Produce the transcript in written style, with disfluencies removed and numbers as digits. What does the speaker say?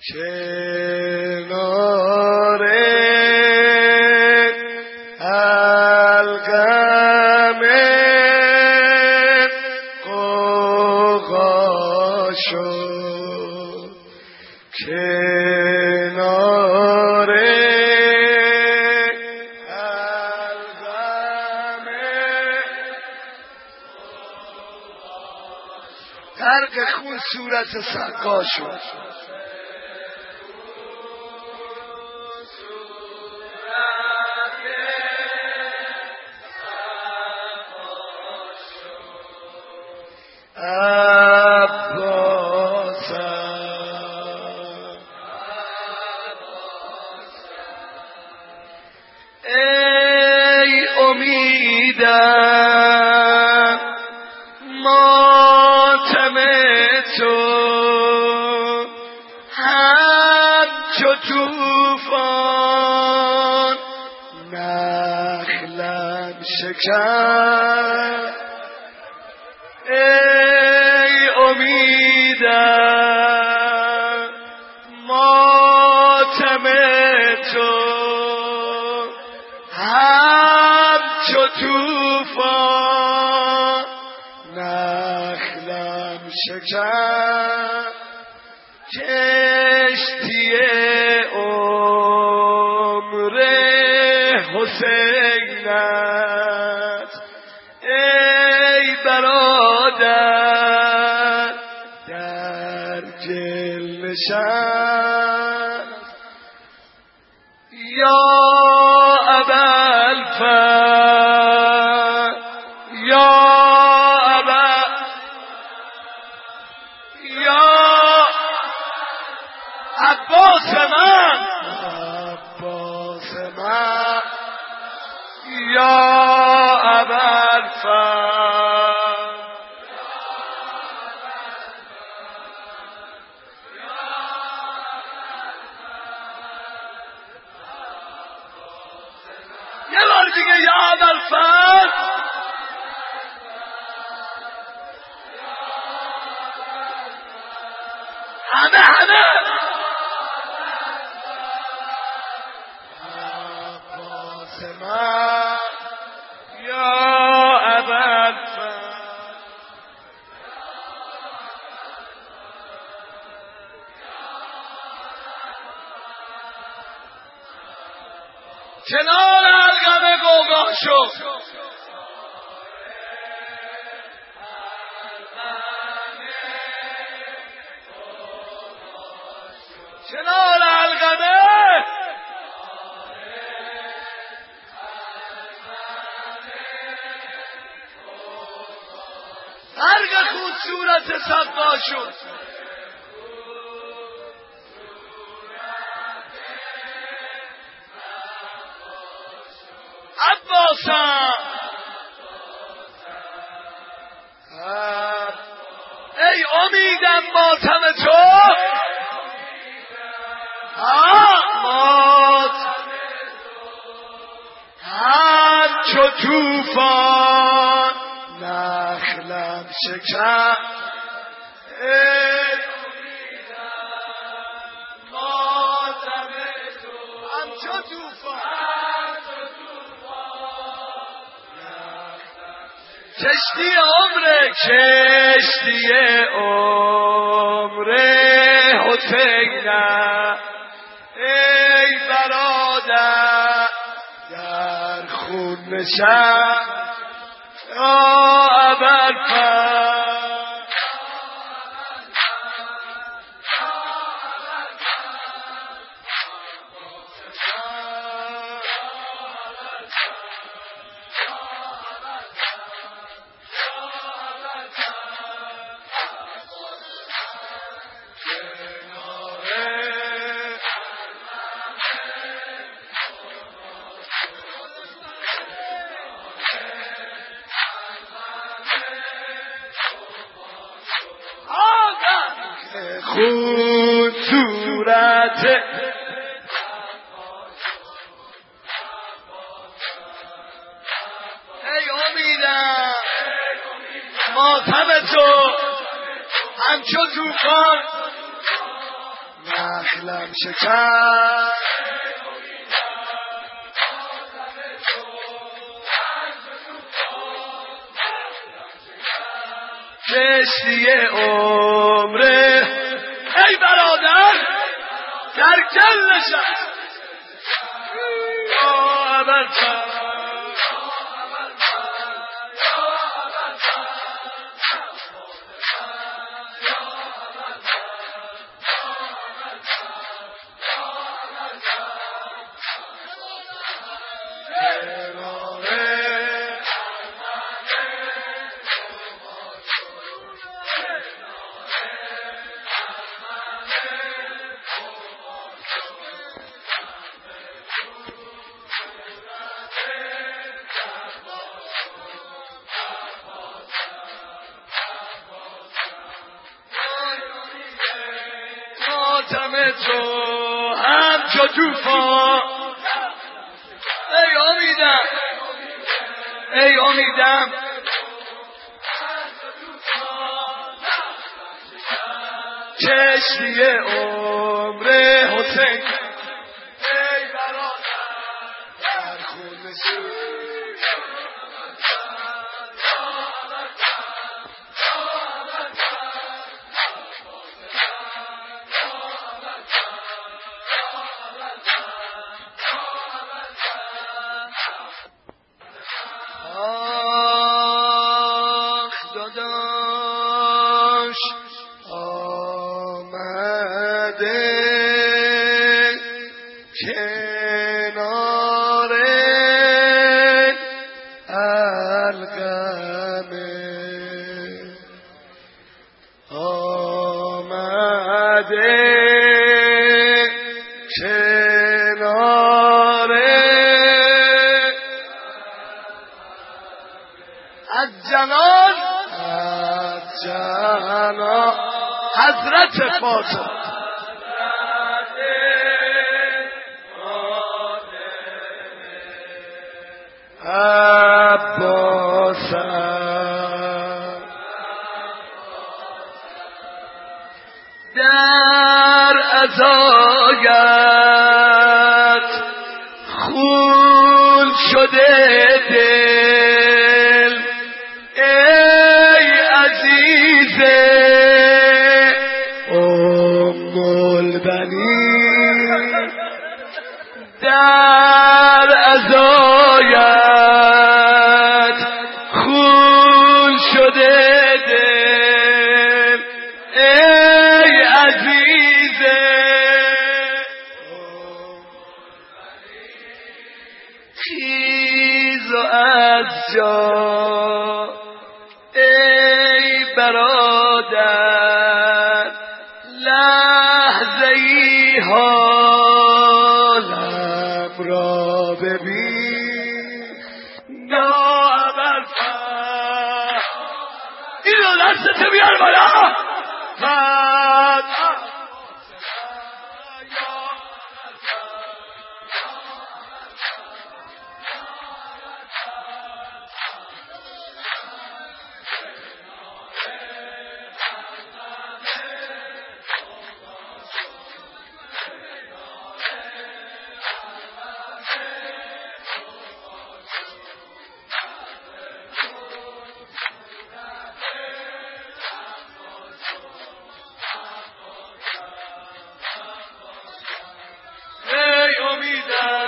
کنار القم قوقا شد کنار القم غرق خون صورت سقا شد ای امیدم ماتم تو همچو توفان نخلم شکن ای امیدم ماتم تو همچو توفان نخلم شکن کشتی عمر حسینت ای برادر در گل نشست یا ابوالفضل یا عباس من یا ابوالفضل یه بار دیگه یا ابوالفضل همه عباس من یا ابوالفضل کنار القم قوقا شد کنار القمه غرق خون صورت سقا شد عباسم ای امیدم ماتم تو همچو توفان نخلم شکن ای امیدم ماتم تو همچو توفان کشتی عمر حسینم ای برادر در خون نشست یا ابوالفضل خون صورت ای امیدم ماتم تو همچو توفان دخلم شکن کشتی عمره ای برادر در گل نشست ماتم تو همچو توفان ای امیدم کشتی عمر حسین ای برادر در خون حضرت فاطمه عباس در عزایت خون شده دل ای عزیزه در عزایت خون شده دل ای عزیزه خیز و از جا ای برادر لحظه ای حالم را ببین نابرفر اینو دستت بیار بالا ای امیدم